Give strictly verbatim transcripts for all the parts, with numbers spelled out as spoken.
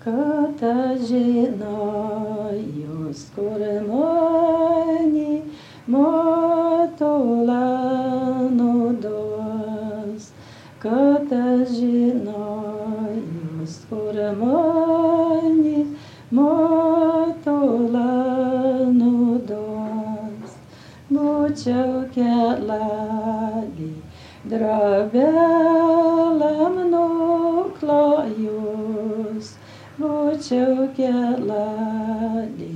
Katažina, jūs kur mani matula nudos. Katažina, jūs kur mani matula nudos. Būčiau kelagi, drabėlam nuklojus. Būčiau kelagi,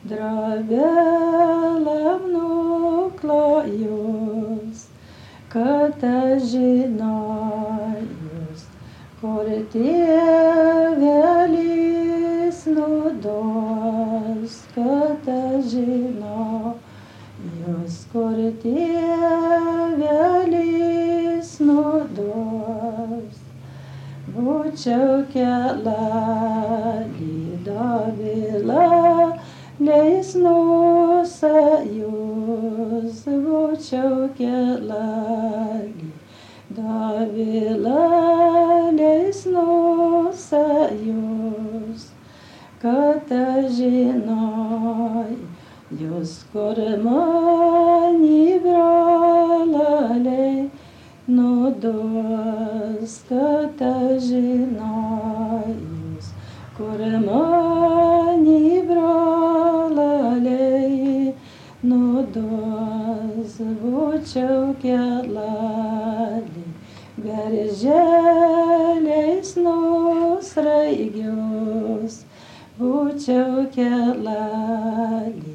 drabėlam nuklojus. Katažina, jūs kur tėvelis nudos. Katažina, jūs kur tėvelis nudos. Būčiau kelagi, davilaliais nusajus. Būčiau kelagi, davilaliais nusajus. Katažina, jūs kur mani brolaliai nudos. Katažina, jūs kur mani brolaliai nudos. Būčiau kelagi, berželiais nusraigius. Būčiau kelagi,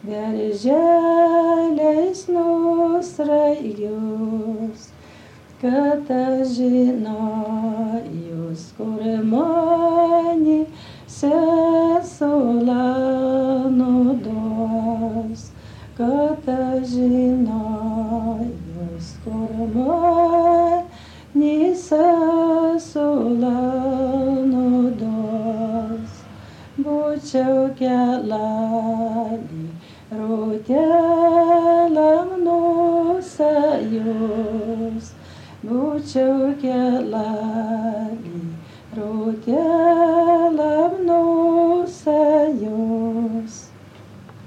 berželiais nusraigius. Katažina, jūs kur mani sesula nudos. Katažina, jūs kur mani sesula nudos. Būčiau kelagi, rūtelam nusajus. Būčiau kelagi, rūtelam nusajus.